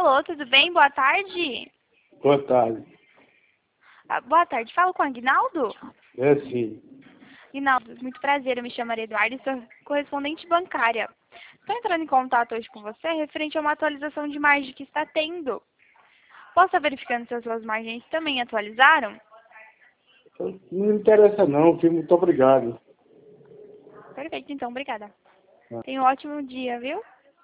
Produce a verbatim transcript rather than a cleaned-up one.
Alô, tudo bem? Boa tarde. Boa tarde. Ah, boa tarde. Falo com o Aguinaldo? É sim. Aguinaldo, muito prazer. Eu me chamo Maria Eduarda e sou correspondente bancária. Estou entrando em contato hoje com você referente a uma atualização de margem que está tendo. Posso estar verificando se as suas margens também atualizaram? Não me interessa não, filho. Muito obrigado. Perfeito, então. Obrigada. Ah. Tenha um ótimo dia, viu?